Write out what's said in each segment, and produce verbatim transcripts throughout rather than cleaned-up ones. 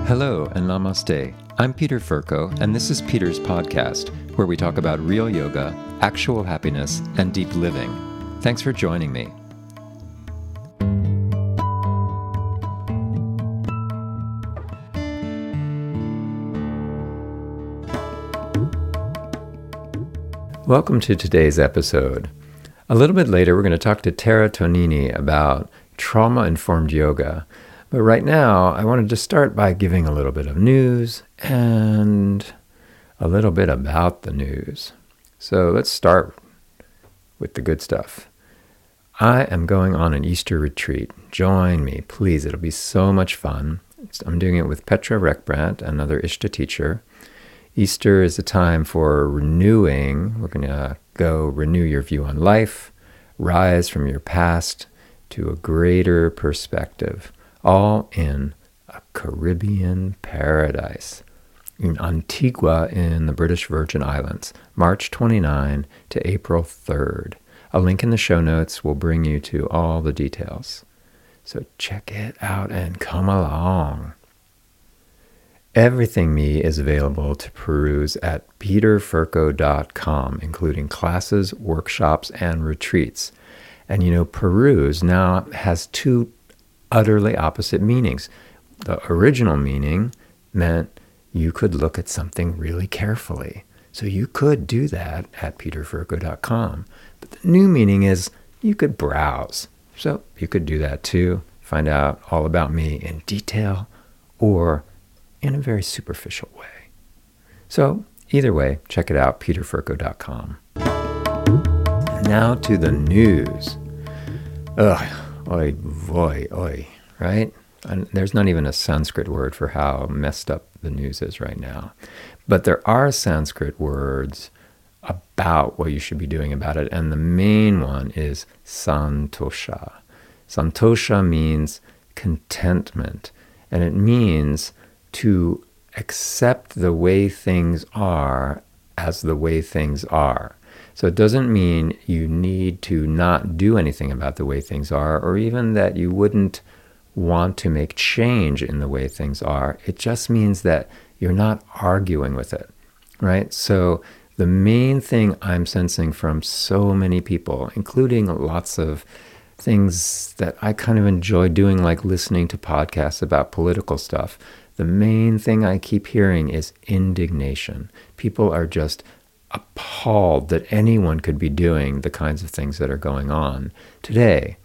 Hello and namaste. I'm Peter Furco, and this is Peter's podcast, where we talk about real yoga, actual happiness, and deep living. Thanks for joining me. Welcome to today's episode. A little bit later, we're going to talk to Tara Tonini about trauma-informed yoga. But right now, I wanted to start by giving a little bit of news and a little bit about the news. So let's start with the good stuff. I am going on an Easter retreat. Join me, please. It'll be so much fun. I'm doing it with Petra Reckbrandt, another Ishta teacher. Easter is a time for renewing. We're going to go renew your view on life, rise from your past to a greater perspective. All in a Caribbean paradise in Antigua in the British Virgin Islands, March twenty-ninth to April third. A link in the show notes will bring you to all the details. So check it out and come along. Everything Me is available to peruse at peter furco dot com, including classes, workshops, and retreats. And you know, peruse now has two utterly opposite meanings. The original meaning meant you could look at something really carefully. So you could do that at peter furco dot com. But the new meaning is you could browse. So you could do that too. Find out all about me in detail or in a very superficial way. So either way, check it out, peter furco dot com. Now to the news. Ugh. Oy, voy, oy, right? And there's not even a Sanskrit word for how messed up the news is right now. But there are Sanskrit words about what you should be doing about it. And the main one is santosha. Santosha means contentment. And it means to accept the way things are as the way things are. So it doesn't mean you need to not do anything about the way things are, or even that you wouldn't want to make change in the way things are. It just means that you're not arguing with it, right? So the main thing I'm sensing from so many people, including lots of things that I kind of enjoy doing, like listening to podcasts about political stuff, the main thing I keep hearing is indignation. People are just appalled that anyone could be doing the kinds of things that are going on today.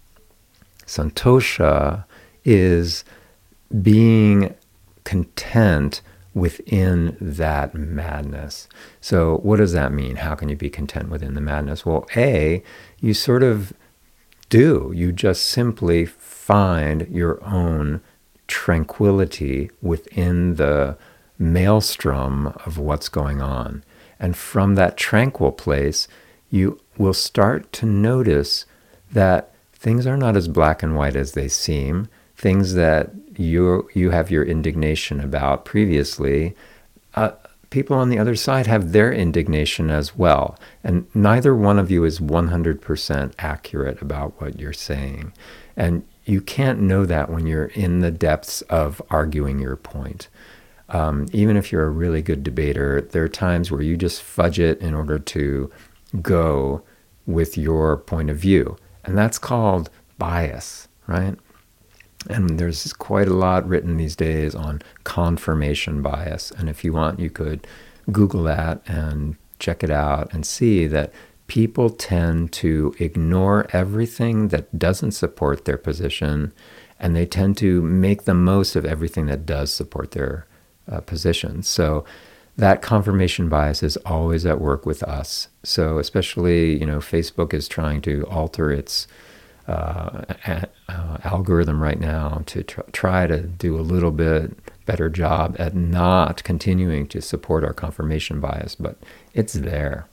Santosha is being content within that madness. So what does that mean? How can you be content within the madness? Well, A, you sort of do. You just simply find your own tranquility within the maelstrom of what's going on. And from that tranquil place, you will start to notice that things are not as black and white as they seem. Things that you you have your indignation about previously, uh, people on the other side have their indignation as well. And neither one of you is one hundred percent accurate about what you're saying. And you can't know that when you're in the depths of arguing your point. Um, even if you're a really good debater, there are times where you just fudge it in order to go with your point of view. And that's called bias, right? And there's quite a lot written these days on confirmation bias. And if you want, you could Google that and check it out and see that people tend to ignore everything that doesn't support their position, and they tend to make the most of everything that does support their Uh, positions. So that confirmation bias is always at work with us. So especially, you know, Facebook is trying to alter its uh, a, uh, algorithm right now to tr- try to do a little bit better job at not continuing to support our confirmation bias, but it's there.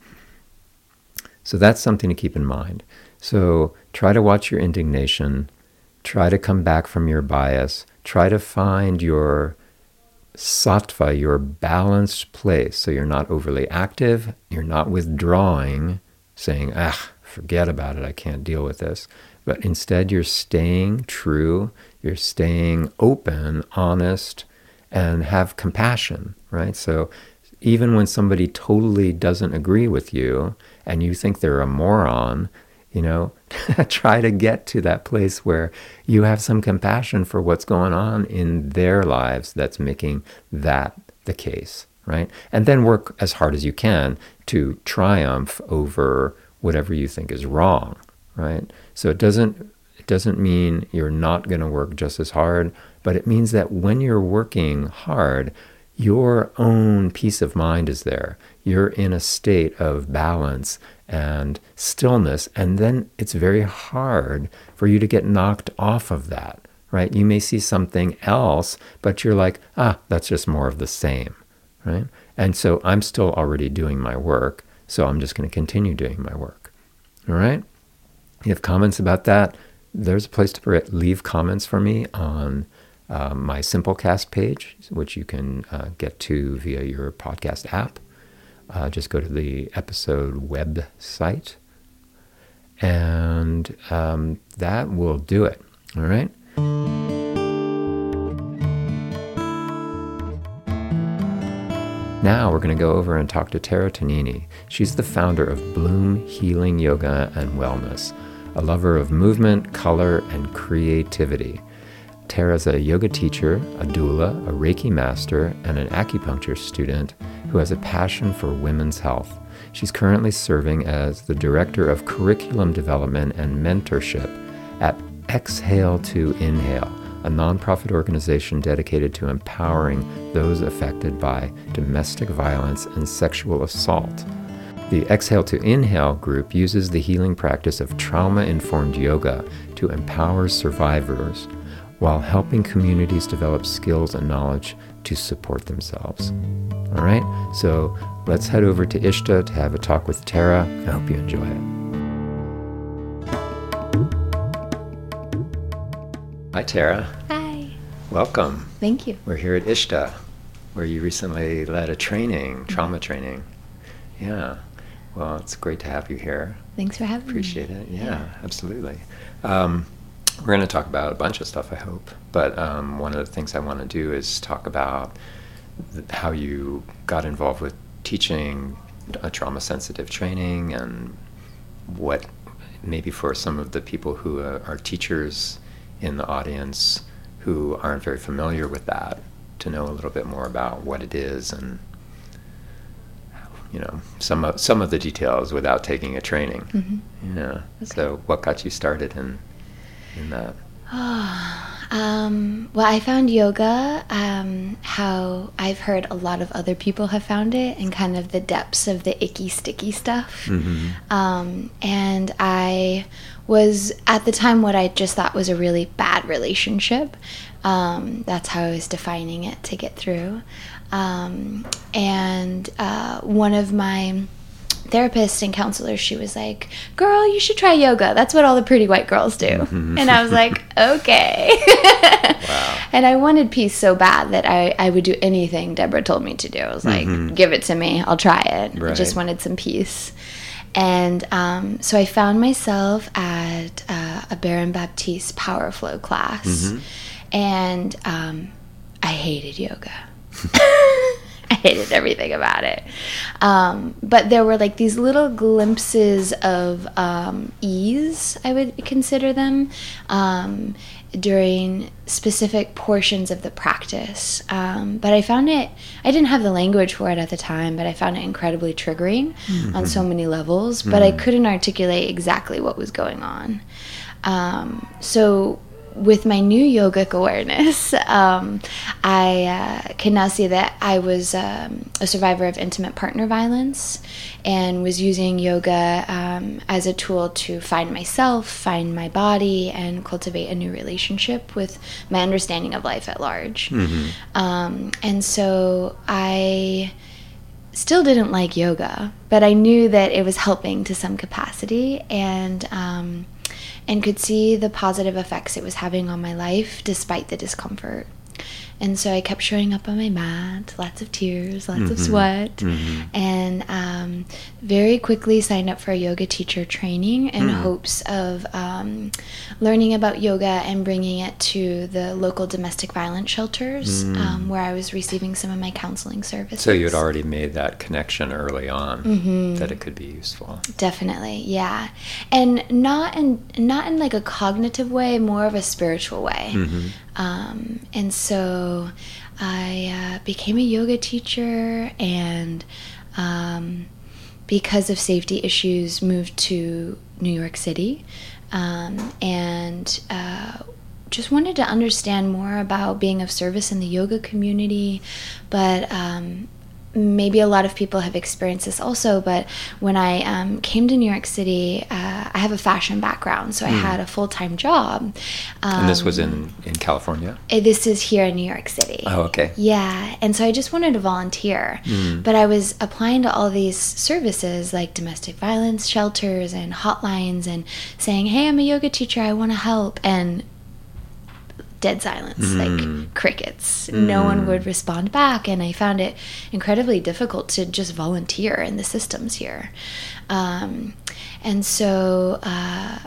So that's something to keep in mind. So try to watch your indignation, try to come back from your bias, try to find your sattva, your balanced place, so you're not overly active, you're not withdrawing, saying, ah, forget about it, I can't deal with this. But instead you're staying true, you're staying open, honest, and have compassion, right? So even when somebody totally doesn't agree with you and you think they're a moron, you know, try to get to that place where you have some compassion for what's going on in their lives that's making that the case, right? And then work as hard as you can to triumph over whatever you think is wrong, right? So it doesn't it doesn't mean you're not going to work just as hard, but it means that when you're working hard, your own peace of mind is there. You're in a state of balance and stillness, and then it's very hard for you to get knocked off of that, right? You may see something else, but you're like, ah, that's just more of the same, right? And so I'm still already doing my work, so I'm just going to continue doing my work, all right? You have comments about that? There's a place to leave comments for me on Uh, my Simplecast page, which you can uh, get to via your podcast app. Uh, just go to the episode website, and um, that will do it. All right? Now we're going to go over and talk to Tara Tonini. She's the founder of Bloom Healing Yoga and Wellness, a lover of movement, color, and creativity. Tara's a yoga teacher, a doula, a Reiki master, and an acupuncture student who has a passion for women's health. She's currently serving as the Director of Curriculum Development and Mentorship at Exhale to Inhale, a nonprofit organization dedicated to empowering those affected by domestic violence and sexual assault. The Exhale to Inhale group uses the healing practice of trauma-informed yoga to empower survivors while helping communities develop skills and knowledge to support themselves. All right, so let's head over to Ishta to have a talk with Tara. I hope you enjoy it. Hi, Tara. Hi. Welcome. Thank you. We're here at Ishta, where you recently led a training, trauma training. Yeah. Well, it's great to have you here. Thanks for having Appreciate me. Appreciate it. Yeah, yeah. absolutely. Um, We're going to talk about a bunch of stuff, I hope. But um, one of the things I want to do is talk about th- how you got involved with teaching a trauma-sensitive training, and what maybe for some of the people who uh, are teachers in the audience who aren't very familiar with that, to know a little bit more about what it is and, you know, some of, some of the details without taking a training. Mm-hmm. Yeah. Okay. So what got you started in in that? Oh, um, well, I found yoga, um, how I've heard a lot of other people have found it, and kind of the depths of the icky, sticky stuff. Mm-hmm. Um, and I was, at the time, what I just thought was a really bad relationship. Um, that's how I was defining it to get through. Um, and uh, one of my therapist and counselor, she was like, girl, you should try yoga. That's what all the pretty white girls do. Mm-hmm. And I was like, okay. Wow. And I wanted peace so bad that I, I would do anything Deborah told me to do. I was like, mm-hmm. give it to me. I'll try it. Right. I just wanted some peace. And um, so I found myself at uh, a Baron Baptiste Power Flow class. Mm-hmm. And um, I hated yoga. I hated everything about it. Um, but there were like these little glimpses of um, ease, I would consider them, um, during specific portions of the practice. Um, but I found it, I didn't have the language for it at the time, but I found it incredibly triggering mm-hmm. on so many levels, but mm-hmm. I couldn't articulate exactly what was going on. Um, so with my new yogic awareness, um, I uh, can now see that I was um, a survivor of intimate partner violence, and was using yoga um, as a tool to find myself, find my body, and cultivate a new relationship with my understanding of life at large. Mm-hmm. Um, and so I still didn't like yoga, but I knew that it was helping to some capacity, and um, and could see the positive effects it was having on my life despite the discomfort. and so I kept showing up on my mat, lots of tears, lots Mm-hmm. of sweat, Mm-hmm. and um, very quickly signed up for a yoga teacher training in Mm. hopes of um, learning about yoga and bringing it to the local domestic violence shelters Mm. um, where I was receiving some of my counseling services. So you had already made that connection early on Mm-hmm. that it could be useful. Definitely, yeah, and not in not in like a cognitive way, more of a spiritual way. Mm-hmm. Um, and so I uh, became a yoga teacher, and um, because of safety issues, moved to New York City, um, and uh, just wanted to understand more about being of service in the yoga community, but um, maybe a lot of people have experienced this also, but when I um, came to New York City, uh, I have a fashion background, so I Mm. had a full-time job. Um, And this was in, in California? eh, This is here in New York City. Oh, okay. Yeah, and so I just wanted to volunteer, Mm. but I was applying to all these services like domestic violence shelters and hotlines and saying, hey, I'm a yoga teacher, I want to help, and dead silence, Mm. like crickets. No one would respond back, and I found it incredibly difficult to just volunteer in the systems here. Um, and so uh,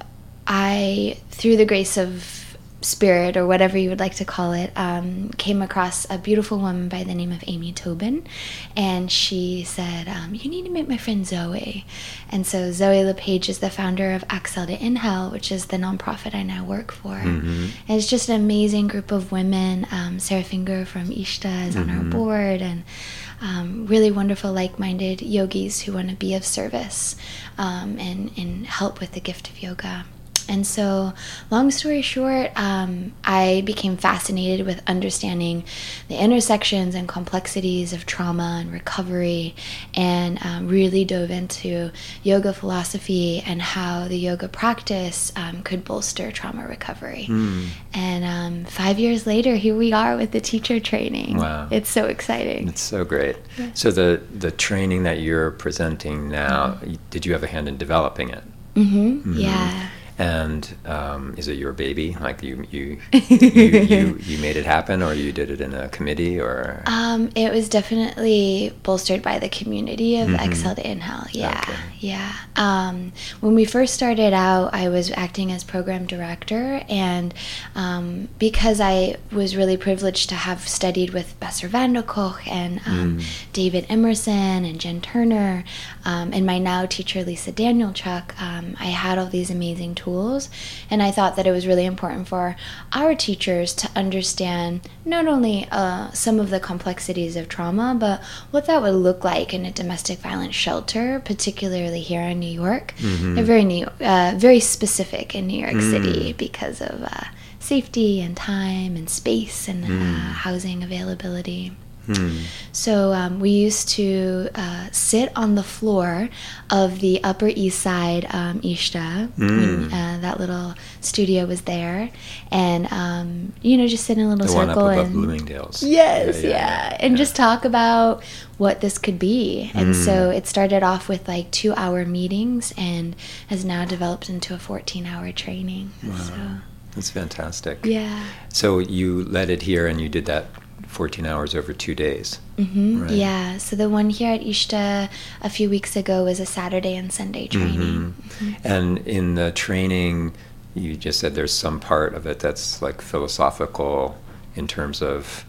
I, through the grace of spirit, or whatever you would like to call it, um, came across a beautiful woman by the name of Amy Tobin, and she said, um, you need to meet my friend Zoe. And so Zoe LePage is the founder of Exhale to Inhale, which is the nonprofit I now work for. Mm-hmm. And it's just an amazing group of women. Um, Sarah Finger from Ishta is on our Mm-hmm. board, and um, really wonderful, like-minded yogis who want to be of service um, and, and help with the gift of yoga. And so, long story short, um, I became fascinated with understanding the intersections and complexities of trauma and recovery, and um, really dove into yoga philosophy and how the yoga practice um, could bolster trauma recovery. Mm. And um, five years later, here we are with the teacher training. Wow. It's so exciting. It's so great. So the, the training that you're presenting now, mm. did you have a hand in developing it? Mm-hmm. Mm-hmm. Yeah. And um, is it your baby? Like you, you, you, you, you made it happen, or you did it in a committee, or? Um, it was definitely bolstered by the community of Mm-hmm. Exhale to Inhale. Yeah, Okay. yeah. Um, when we first started out, I was acting as program director, and um, because I was really privileged to have studied with Bessar van der Kolk and um, Mm. David Emerson and Jen Turner, um, and my now teacher Lisa Danielchuk, um, I had all these amazing tools, and I thought that it was really important for our teachers to understand not only uh, some of the complexities of trauma, but what that would look like in a domestic violence shelter, particularly here in New York. Mhm. They're very new, uh, very specific in New York Mm. City because of uh, safety and time and space and Mm. uh, housing availability. Hmm. So um, we used to uh, sit on the floor of the Upper East Side um, Ishta, Mm. when uh, that little studio was there, and um, you know, just sit in a little The one circle up above and Bloomingdale's. yes, Yeah, yeah, yeah, yeah, and yeah. just talk about what this could be. And Mm. so it started off with like two-hour meetings, and has now developed into a fourteen-hour training. Wow. So That's fantastic. yeah. So you led it here, and you did that fourteen hours over two days. hmm Right. Yeah, so the one here at Ishta a few weeks ago was a Saturday and Sunday training. Mhm. And in the training, you just said there's some part of it that's like philosophical in terms of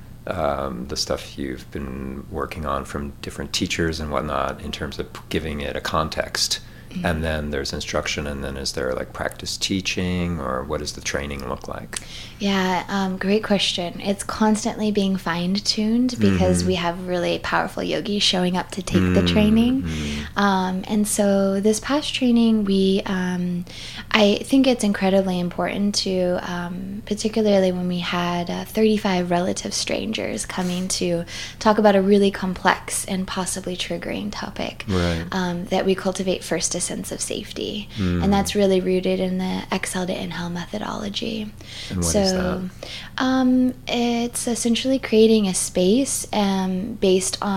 um, the stuff you've been working on from different teachers and whatnot, in terms of giving it a context. Mm-hmm. And then there's instruction, and then is there like practice teaching, or what does the training look like? Yeah, um, great question. It's constantly being fine-tuned because Mhm. we have really powerful yogis showing up to take the Mm, training. mm. Um, and so this past training, we, um, I think it's incredibly important to, um, particularly when we had uh, thirty-five relative strangers coming to talk about a really complex and possibly triggering topic, Right. um, that we cultivate first a sense of safety. Mm. And that's really rooted in the Exhale to Inhale methodology. And what so, is that? Um, it's essentially creating a space um, based on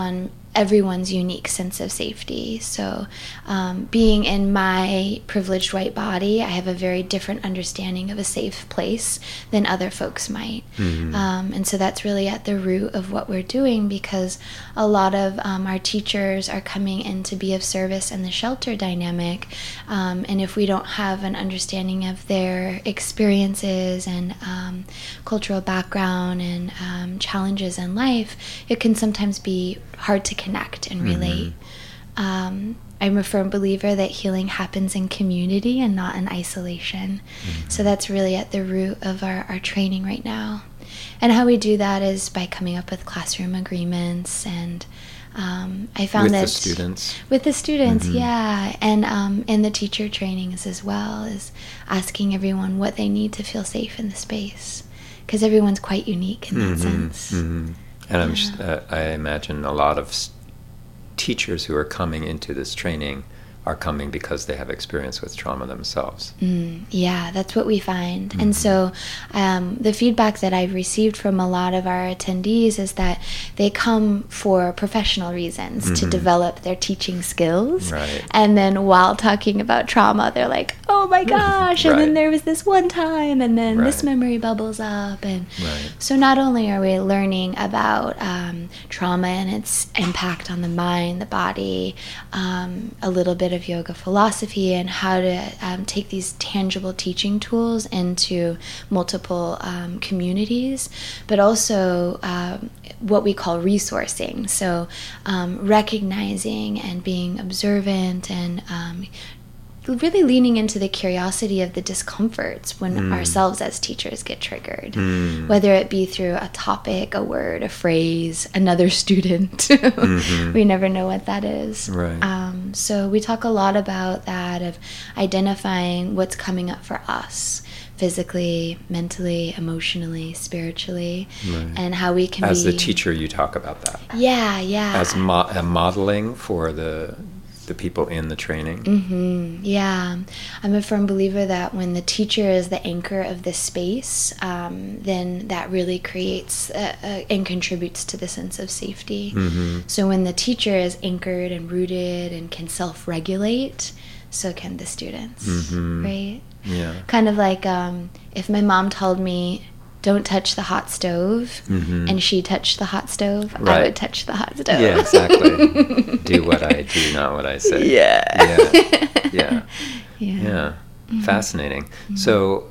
everyone's unique sense of safety. So um, being in my privileged white body, I have a very different understanding of a safe place than other folks might. Mm-hmm. Um, and so that's really at the root of what we're doing, because a lot of um, our teachers are coming in to be of service in the shelter dynamic. Um, and if we don't have an understanding of their experiences and um, cultural background and um, challenges in life, it can sometimes be hard to connect and relate. Mm-hmm. Um, I'm a firm believer that healing happens in community and not in isolation. Mm-hmm. So that's really at the root of our, our training right now. And how we do that is by coming up with classroom agreements. And um, I found with that... With the students? With the students, mm-hmm. yeah. And um, in the teacher trainings as well, is asking everyone what they need to feel safe in the space. Because everyone's quite unique in that mm-hmm. sense. Mm-hmm. And I'm, Yeah. uh, I imagine a lot of s- teachers who are coming into this training are coming because they have experience with trauma themselves. Mm, yeah, that's what we find. Mm-hmm. And so um, the feedback that I've received from a lot of our attendees is that they come for professional reasons mm-hmm. to develop their teaching skills. Right. And then while talking about trauma, they're like, oh my gosh, and right. then there was this one time, and then right. this memory bubbles up. And right. so not only are we learning about um, trauma and its impact on the mind, the body, um, a little bit of yoga philosophy, and how to um, take these tangible teaching tools into multiple um, communities, but also um, what we call resourcing. So um, recognizing and being observant and um, really leaning into the curiosity of the discomforts when mm. ourselves as teachers get triggered, mm. whether it be through a topic, a word, a phrase, another student. mm-hmm. We never know what that is. Right. Um, so we talk a lot about that, of identifying what's coming up for us physically, mentally, emotionally, spiritually, right. and how we can as be... the teacher, you talk about that. Yeah, yeah. As mo- a modeling for the the people in the training. Mm-hmm. Yeah. I'm a firm believer that when the teacher is the anchor of the space, um, then that really creates uh, uh, and contributes to the sense of safety. Mm-hmm. So when the teacher is anchored and rooted and can self-regulate, so can the students, mm-hmm. right? Yeah. Kind of like um, if my mom told me, don't touch the hot stove, mm-hmm. and she touched the hot stove, right. I would touch the hot stove. Yeah, exactly. Do what I do, not what I say. Yeah. Yeah. Yeah. Yeah. Yeah. Mm-hmm. Fascinating. Mm-hmm. So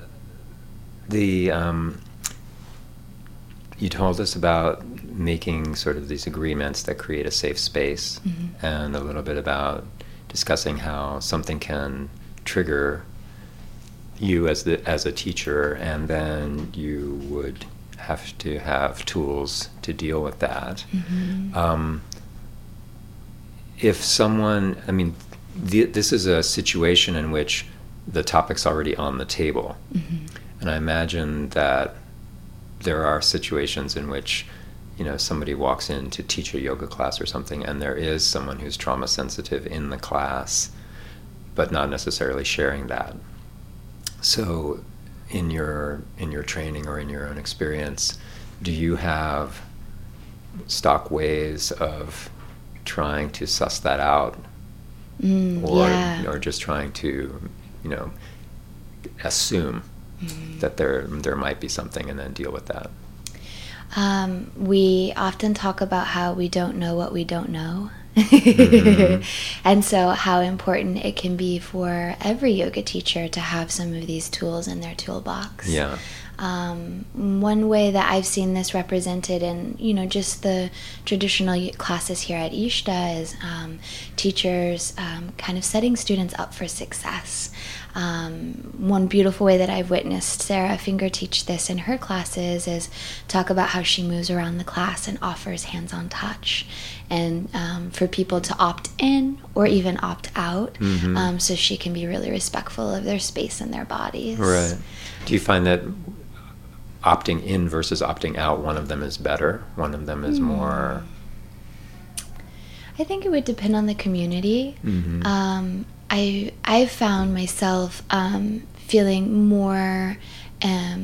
the um, you told us about making sort of these agreements that create a safe space, mm-hmm. and a little bit about discussing how something can trigger you as the as a teacher, and then you would have to have tools to deal with that. Mm-hmm. Um, if someone, I mean, the, this is a situation in which the topic's already on the table, mm-hmm. and I imagine that there are situations in which, you know, somebody walks in to teach a yoga class or something, and there is someone who's trauma sensitive in the class, but not necessarily sharing that. So in your in your training or in your own experience, do you have stock ways of trying to suss that out? Mm, or yeah. or just trying to, you know, assume mm. that there there might be something and then deal with that? Um, we often talk about how we don't know what we don't know. Mm-hmm. And so how important it can be for every yoga teacher to have some of these tools in their toolbox. Yeah. Um, one way that I've seen this represented in, you know, just the traditional classes here at Ishta is um, teachers um, kind of setting students up for success. Um, one beautiful way that I've witnessed Sarah Finger teach this in her classes is talk about how she moves around the class and offers hands-on touch, and um, for people to opt in or even opt out, mm-hmm. um, so she can be really respectful of their space and their bodies. Right. Do you find that opting in versus opting out, one of them is better, one of them is mm. more... I think it would depend on the community. Mm-hmm. Um, I I've found myself um, feeling more um,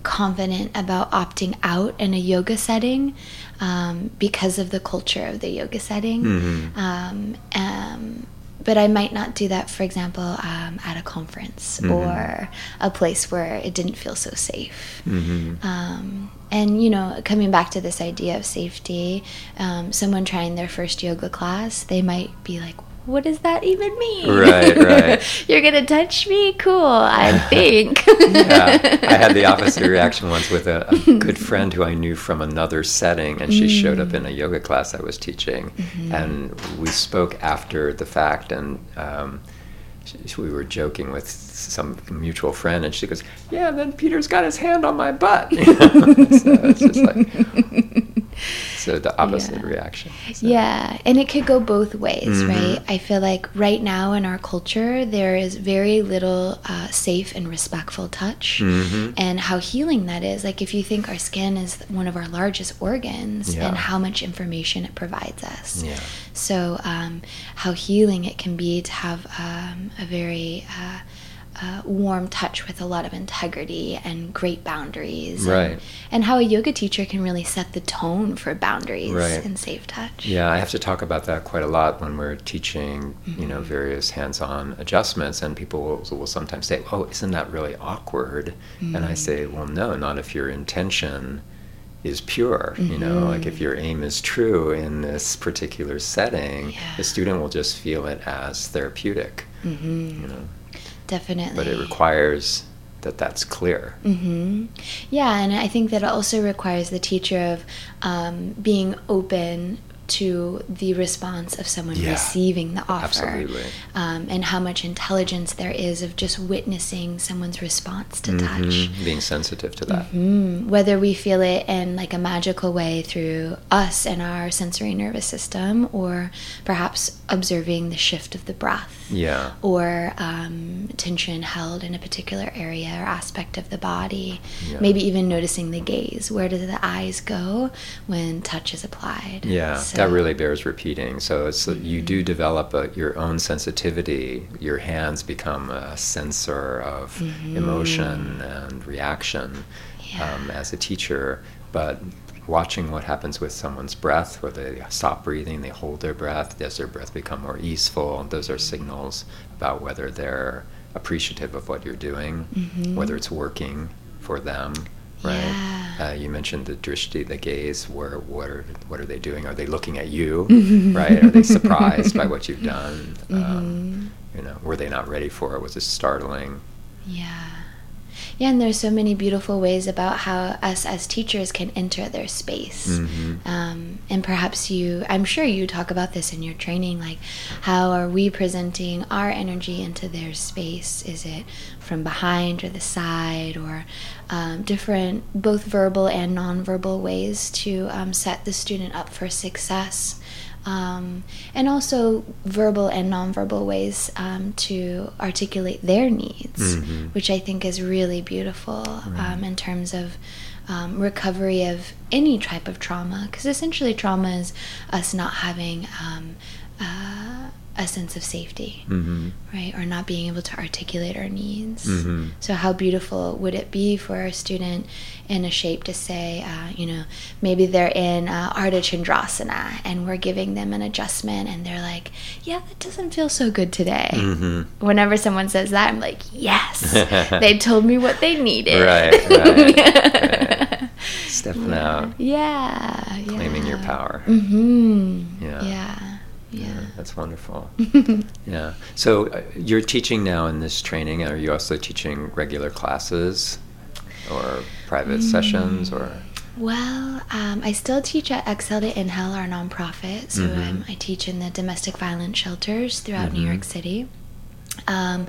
confident about opting out in a yoga setting um, because of the culture of the yoga setting. Mm-hmm. Um, um, but I might not do that, for example, um, at a conference mm-hmm. or a place where it didn't feel so safe. Mm-hmm. Um, and, you know, coming back to this idea of safety, um, someone trying their first yoga class, they might be like, what does that even mean? Right, right. You're going to touch me? Cool, I think. Yeah, I had the opposite reaction once with a, a good friend who I knew from another setting, and she mm. showed up in a yoga class I was teaching, mm-hmm. and we spoke after the fact, and um, she, we were joking with some mutual friend, and she goes, yeah, then Peter's got his hand on my butt. You know? So it's just like... So the opposite yeah. reaction. So. Yeah, and it could go both ways, mm-hmm. right? I feel like right now in our culture, there is very little uh, safe and respectful touch, mm-hmm. and how healing that is. Like if you think our skin is one of our largest organs, yeah. and how much information it provides us. Yeah. So um, how healing it can be to have um, a very... Uh, Uh, warm touch with a lot of integrity and great boundaries, right? And, and how a yoga teacher can really set the tone for boundaries right. and safe touch. Yeah, I have to talk about that quite a lot when we're teaching, mm-hmm. you know, various hands-on adjustments, and people will, will sometimes say, "Oh, isn't that really awkward?" Mm-hmm. And I say, "Well, no, not if your intention is pure. Mm-hmm. You know, like if your aim is true in this particular setting, yeah. the student will just feel it as therapeutic." Mm-hmm. You know. Definitely. But it requires that that's clear. Mm-hmm. Yeah, and I think that it also requires the teacher of um, being open to the response of someone yeah, receiving the offer. Absolutely. Um, and how much intelligence there is of just witnessing someone's response to mm-hmm. touch. Being sensitive to that. Mm-hmm. Whether we feel it in like a magical way through us and our sensory nervous system, or perhaps observing the shift of the breath. Yeah. Or um, tension held in a particular area or aspect of the body. Yeah. Maybe even noticing the gaze. Where do the eyes go when touch is applied? Yeah. So. That really bears repeating. So it's mm-hmm. you do develop a, your own sensitivity. Your hands become a sensor of mm-hmm. emotion and reaction yeah. um, as a teacher. But watching what happens with someone's breath, where they stop breathing, they hold their breath, does their breath become more easeful? Those are signals about whether they're appreciative of what you're doing, mm-hmm. whether it's working for them. Right. Yeah. Uh, you mentioned the drishti, the gaze. Where what are what are they doing? Are they looking at you? Right? Are they surprised by what you've done? Mm-hmm. Um, you know, were they not ready for it? Was it startling? Yeah. Yeah, and there's so many beautiful ways about how us as teachers can enter their space. Mm-hmm. Um, and perhaps you, I'm sure you talk about this in your training, like how are we presenting our energy into their space? Is it from behind or the side, or um, different, both verbal and nonverbal ways to um, set the student up for success? Um, and also verbal and nonverbal ways um, to articulate their needs, mm-hmm. which I think is really beautiful right. um, in terms of um, recovery of any type of trauma, because essentially trauma is us not having um, uh, a sense of safety, mm-hmm. right? Or not being able to articulate our needs. Mm-hmm. So how beautiful would it be for a student in a shape to say, uh, you know, maybe they're in uh, Ardha Chandrasana and we're giving them an adjustment and they're like, yeah, that doesn't feel so good today. Mm-hmm. Whenever someone says that, I'm like, yes, they told me what they needed. Right, right, right. Stepping yeah. out. Yeah, yeah. Claiming your power. Mm-hmm. Yeah. Yeah. Yeah. Yeah, that's wonderful. Yeah. So uh, you're teaching now in this training. Are you also teaching regular classes or private mm. sessions or? Well, um, I still teach at Exhale to Inhale, our nonprofit. So mm-hmm. um, I teach in the domestic violence shelters throughout mm-hmm. New York City. Um,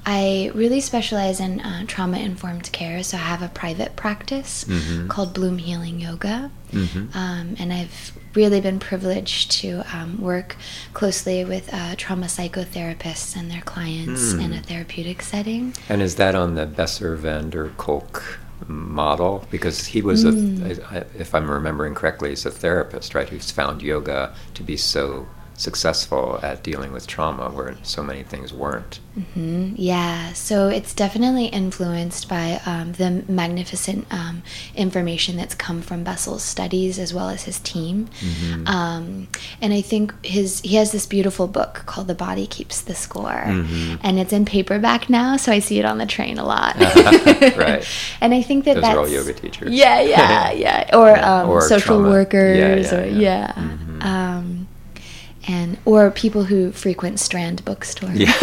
I really specialize in uh, trauma-informed care, so I have a private practice mm-hmm. called Bloom Healing Yoga, mm-hmm. um, and I've really been privileged to um, work closely with uh, trauma psychotherapists and their clients mm. in a therapeutic setting. And is that on the Besser van der Kolk model? Because he was, mm. a, if I'm remembering correctly, he's a therapist, right, who's found yoga to be so successful at dealing with trauma where so many things weren't. Mm-hmm. Yeah, so it's definitely influenced by um, the magnificent um, information that's come from Bessel's studies as well as his team. Mm-hmm. Um, and I think his he has this beautiful book called The Body Keeps the Score. Mm-hmm. And it's in paperback now, so I see it on the train a lot. Right. And I think that Those that's... are all yoga teachers. Yeah, yeah, yeah. Or, Yeah. um, Or social trauma. workers. Yeah, yeah, or, yeah. yeah. Mm-hmm. Um, and or people who frequent Strand bookstores. Yeah.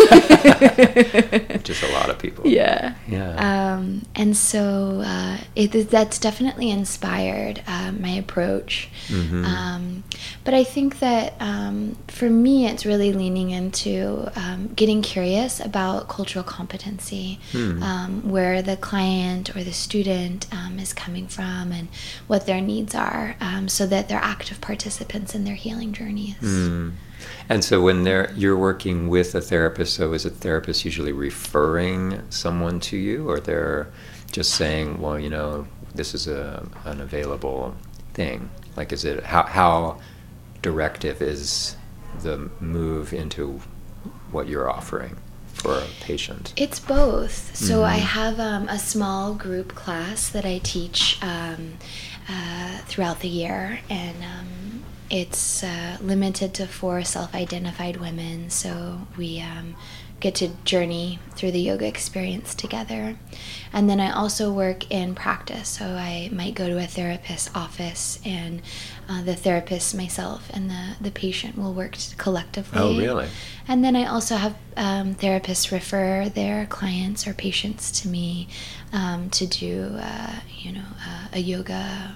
Just a lot of people. Yeah. Yeah. Um, and so uh, it, that's definitely inspired uh, my approach. Mm-hmm. Um, but I think that um, for me, it's really leaning into um, getting curious about cultural competency, Hmm. um, where the client or the student um, is coming from and what their needs are, um, so that they're active participants in their healing journeys. Mm. And so when they're you're working with a therapist, so is a therapist usually referring someone to you, or they're just saying, well, you know, this is a an available thing? Like, is it how how directive is the move into what you're offering for a patient? It's both. So Mhm. I have um, a small group class that I teach um, uh, throughout the year, and um, it's uh, limited to four self-identified women. So we um, get to journey through the yoga experience together. And then I also work in practice. So I might go to a therapist's office, and uh, the therapist, myself, and the, the patient will work collectively. Oh, really? And then I also have um, therapists refer their clients or patients to me um, to do, uh, you know, uh, a yoga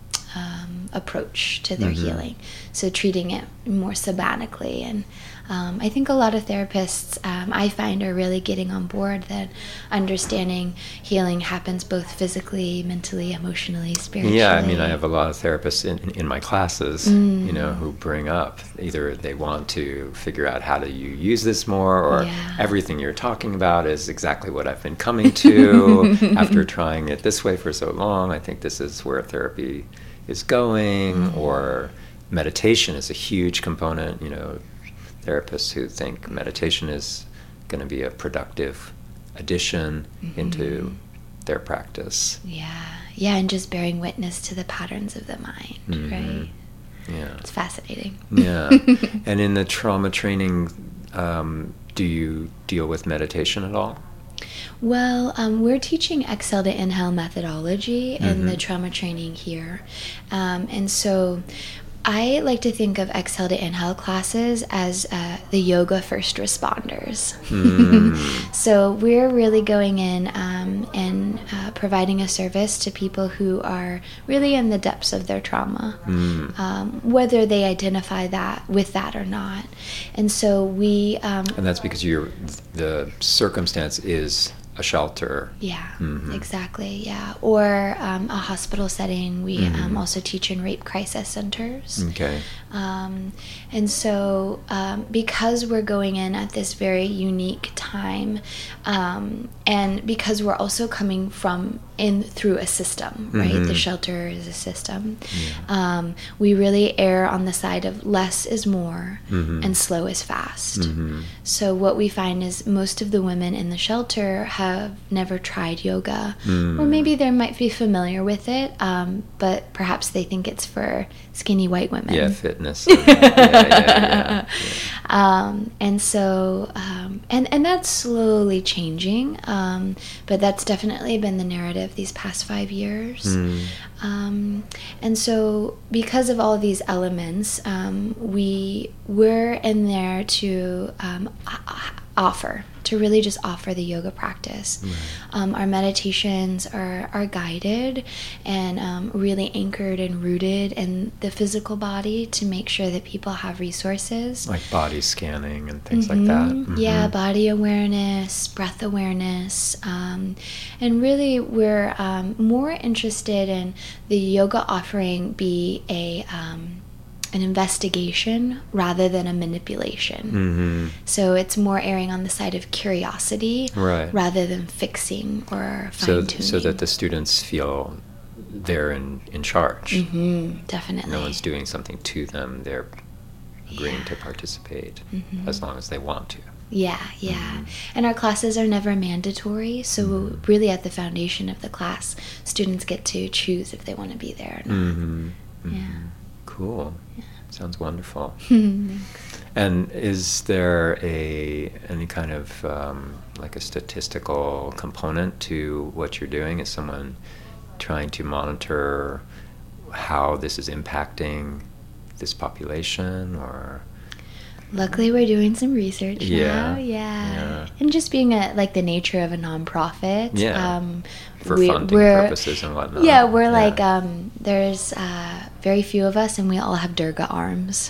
um, approach to their Mm-hmm. healing. So treating it more sabatically. And um, I think a lot of therapists um, I find are really getting on board that understanding healing happens both physically, mentally, emotionally, spiritually. Yeah, I mean, I have a lot of therapists in, in my classes, Mm. you know, who bring up either they want to figure out how do you use this more, or Yeah. everything you're talking about is exactly what I've been coming to after trying it this way for so long. I think this is where therapy is going, Mm. or meditation is a huge component, you know, therapists who think meditation is going to be a productive addition Mm-hmm. into their practice. Yeah, yeah, and just bearing witness to the patterns of the mind, Mhm. right? Yeah. It's fascinating. Yeah. And in the trauma training, um, do you deal with meditation at all? Well, um, we're teaching exhale to inhale methodology in the Mhm. trauma training here. Um, and so I like to think of exhale to inhale classes as uh, the yoga first responders. Mm. So we're really going in um, and uh, providing a service to people who are really in the depths of their trauma, Mm. um, whether they identify that with that or not. And so we... Um, And that's because you're, the circumstance is a shelter. Yeah, Mhm. exactly. Yeah, or um, a hospital setting. We Mhm. um, also teach in rape crisis centers. Okay. Um, and so, um, because we're going in at this very unique time, um, and because we're also coming from in through a system, right? Mhm. The shelter is a system. Yeah. Um, we really err on the side of less is more Mhm. and slow is fast. Mhm. So what we find is most of the women in the shelter have never tried yoga, Mm. or maybe they might be familiar with it, um, but perhaps they think it's for skinny white women. Yeah, fitness. yeah, yeah, yeah, yeah. Um, and so, um, and, and that's slowly changing, um, but that's definitely been the narrative these past five years. Mm. Um, and so because of all these elements, um, we, we're in there to um, o- offer, to really just offer the yoga practice. Right. Um, our meditations are, are guided and um, really anchored and rooted in the physical body to make sure that people have resources. Like body scanning and things like that. Mhm. Yeah, Mhm. body awareness, breath awareness. Um, and really, we're um, more interested in the yoga offering be a um, an investigation rather than a manipulation. Mhm. So it's more erring on the side of curiosity Right. rather than fixing or So, fine-tuning. so that the students feel they're in, in charge. hmm definitely. No one's doing something to them. They're agreeing Yeah. to participate Mhm. as long as they want to. Yeah, yeah. And our classes are never mandatory, so really at the foundation of the class, students get to choose if they want to be there or not. Mm-hmm. Mm-hmm. Yeah. Cool. Sounds wonderful. Thanks. And is there a any kind of um, like a statistical component to what you're doing? Is someone trying to monitor how this is impacting this population, or? Luckily, we're doing some research Yeah, now. Yeah. yeah. And just being a like the nature of a nonprofit. Yeah. Um, For we- funding we're- purposes and whatnot. Yeah, we're like um, there's uh, very few of us, and we all have Durga arms.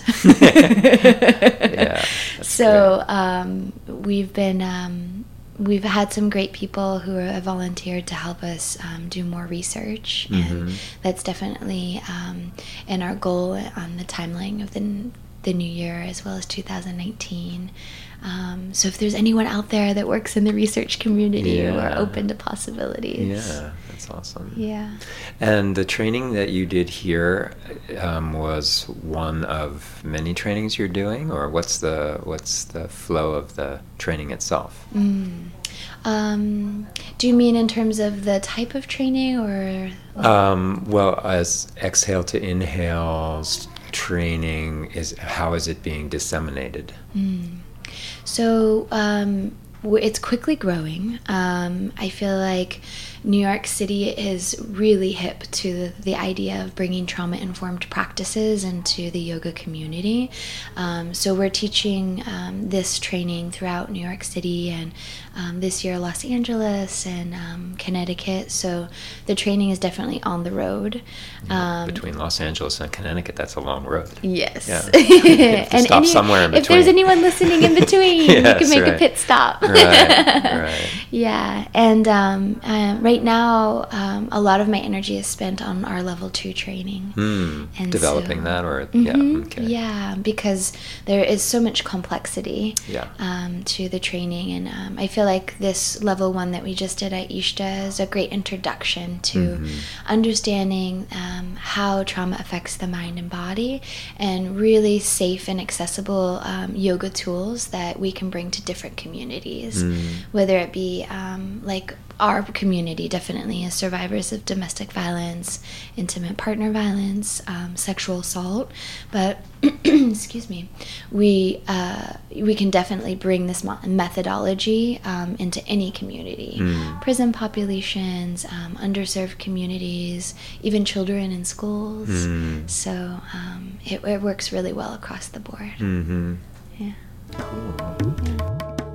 Yeah, that's So um, we've been um, we've had some great people who have volunteered to help us um, do more research, and Mhm. that's definitely um, in our goal on the timeline of the the new year as well as two thousand nineteen. Um, so if there's anyone out there that works in the research community, Yeah. we're open to possibilities. Yeah, that's awesome. Yeah. And the training that you did here um, was one of many trainings you're doing, or what's the what's the flow of the training itself? Mm. Um, do you mean in terms of the type of training, or? Um, well, as exhale to inhales training is, how is it being disseminated? Mm. So um, w- it's quickly growing. Um, I feel like New York City is really hip to the, the idea of bringing trauma-informed practices into the yoga community. Um, so we're teaching um, this training throughout New York City, and um, this year Los Angeles and um, Connecticut. So the training is definitely on the road. Um, Between Los Angeles and Connecticut, that's a long road. Yes. Yeah. You have to And stop any- somewhere in If there's between. anyone listening in between, you Yes, can make right. a pit stop. Right, right. Yeah, and um, uh, right now, um, a lot of my energy is spent on our level two training. Hmm. And Developing so- that, or Mhm, yeah, okay. Yeah, because there is so much complexity Yeah. um, to the training, and um, I feel like this level one that we just did at Ishta is a great introduction to Mhm. understanding um, how trauma affects the mind and body, and really safe and accessible um, yoga tools that we can bring to different communities, Mm. whether it be um, like our community definitely is survivors of domestic violence, intimate partner violence, um, sexual assault, but excuse me, we uh, we can definitely bring this mo- methodology um, into any community, Mm. prison populations, um, underserved communities, even children in schools. Mm. So um, it, it works really well across the board. Mm-hmm. Yeah. Cool.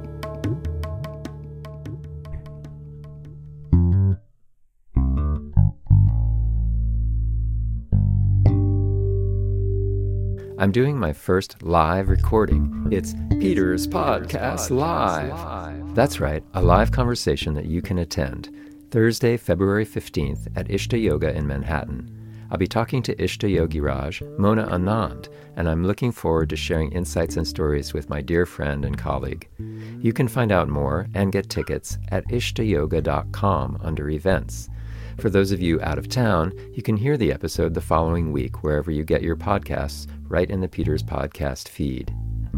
I'm doing my first live recording. It's Peter's Podcast Live. That's right, a live conversation that you can attend Thursday, February fifteenth at Ishta Yoga in Manhattan. I'll be talking to Ishta Yogiraj, Mona Anand, and I'm looking forward to sharing insights and stories with my dear friend and colleague. You can find out more and get tickets at ishta yoga dot com under events. For those of you out of town, you can hear the episode the following week wherever you get your podcasts, right in the Peters Podcast feed.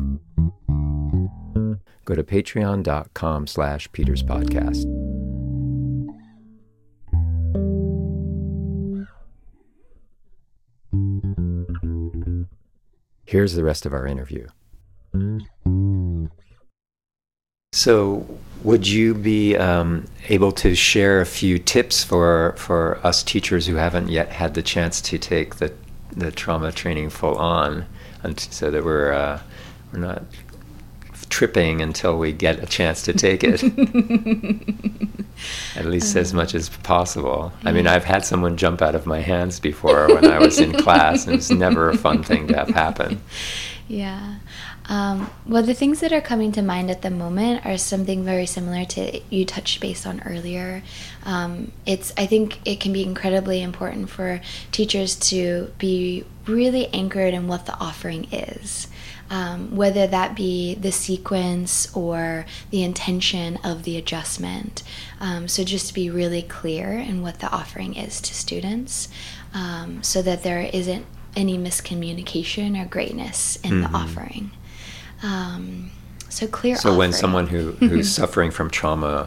Go to patreon dot com slash Peters Podcast. Here's the rest of our interview. So, would you be um, able to share a few tips for for us teachers who haven't yet had the chance to take the the trauma training full on, and so that we're uh, we're not tripping until we get a chance to take it, at least as much as possible. I mean, I've had someone jump out of my hands before when I was in class, and it's never a fun thing to have happen. Yeah. Um, well, the things that are coming to mind at the moment are something very similar to you touched base on earlier. Um, it's I think it can be incredibly important for teachers to be really anchored in what the offering is. Um, whether that be the sequence or the intention of the adjustment. Um, so just to be really clear in what the offering is to students, um, so that there isn't any miscommunication or grayness in Mm-hmm. the offering. Um, so clear So when offering. someone who, who's suffering from trauma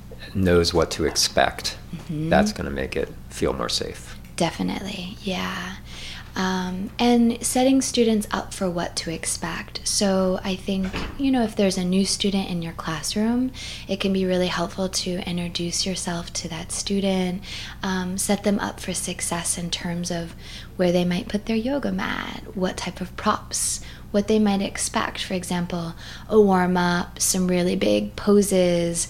knows what to expect, Mm-hmm. that's going to make it feel more safe. Definitely, yeah. Um, and setting students up for what to expect. So I think, you know, if there's a new student in your classroom, it can be really helpful to introduce yourself to that student, um, set them up for success in terms of where they might put their yoga mat, what type of props, what they might expect. For example, a warm-up, some really big poses,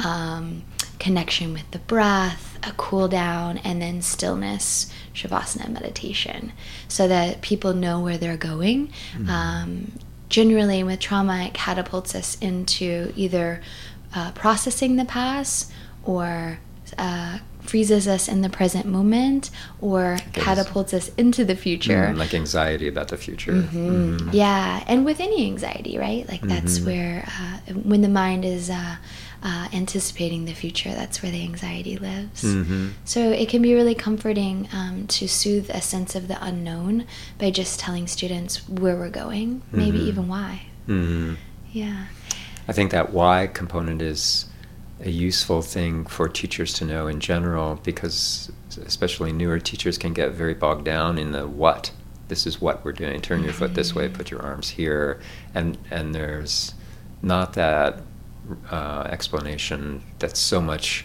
um, connection with the breath, a cool down, and then stillness, Shavasana meditation, so that people know where they're going. Mm-hmm. Um, generally, with trauma, it catapults us into either uh, processing the past or uh, freezes us in the present moment or Yes. catapults us into the future. Mm, like anxiety about the future. Mm-hmm. Mhm. Yeah, and with any anxiety, right? Like that's Mhm. where, uh, when the mind is uh, uh, anticipating the future, that's where the anxiety lives. Mhm. So it can be really comforting um, to soothe a sense of the unknown by just telling students where we're going, maybe Mhm. even why. Mhm. Yeah. I think that why component is a useful thing for teachers to know in general, because especially newer teachers can get very bogged down in the what. This is what we're doing. Turn your foot this way, put your arms here. And, and there's not that uh, explanation that's so much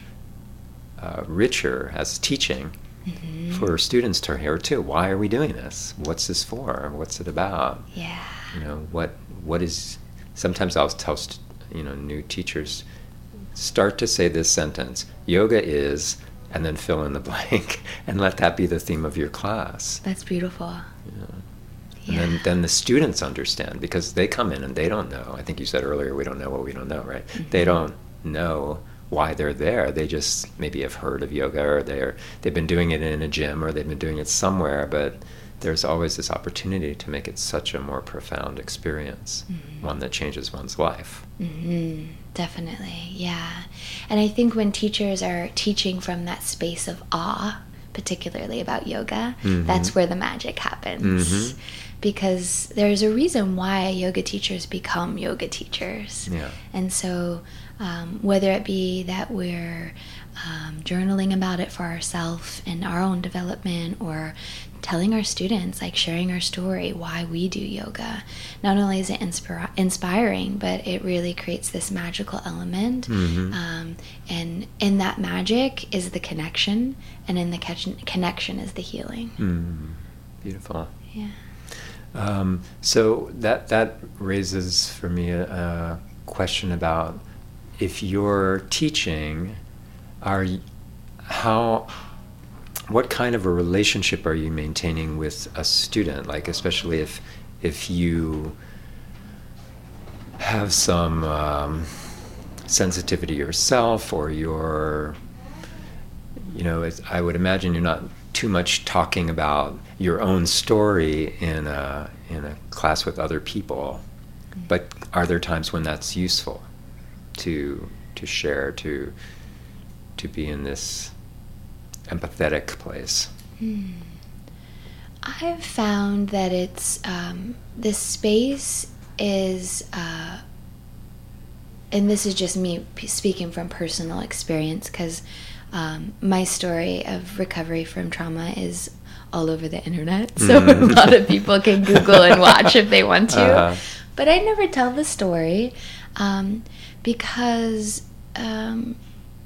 uh, richer as teaching Mm-hmm. for students to hear too. Why are we doing this? What's this for? What's it about? Yeah. You know, what what is, sometimes I'll tell st- you know, new teachers, start to say this sentence: yoga is, and then fill in the blank, and let that be the theme of your class. That's beautiful. You know? And Yeah. then, then the students understand, because they come in and they don't know. I think you said earlier, we don't know what we don't know, right? Mm-hmm. They don't know why they're there. They just maybe have heard of yoga, or they're they've been doing it in a gym, or they've been doing it somewhere, but there's always this opportunity to make it such a more profound experience, Mm-hmm. one that changes one's life. Mm-hmm. Definitely, yeah. And I think when teachers are teaching from that space of awe, particularly about yoga, Mhm. that's where the magic happens. Mhm. Because there's a reason why yoga teachers become yoga teachers. Yeah. And so, um, whether it be that we're um, journaling about it for ourselves in our own development, or telling our students, like sharing our story, why we do yoga, not only is it inspira- inspiring, but it really creates this magical element. Mhm. Um, and in that magic is the connection, and in the catch- connection is the healing. Mm. Beautiful. Yeah. Um, so that that raises for me a, a question about, if you're teaching, are y- how what kind of a relationship are you maintaining with a student? Like, especially if if you have some um, sensitivity yourself, or you're, you know, it's, I would imagine you're not too much talking about your own story in a in a class with other people, but are there times when that's useful to to share, to to be in this empathetic place? Hmm. I've found that it's um, this space is, uh, and this is just me p- speaking from personal experience, because um, my story of recovery from trauma is all over the internet, so Mm. a lot of people can Google and watch if they want to. Uh-huh. But I never tell the story um, because, um,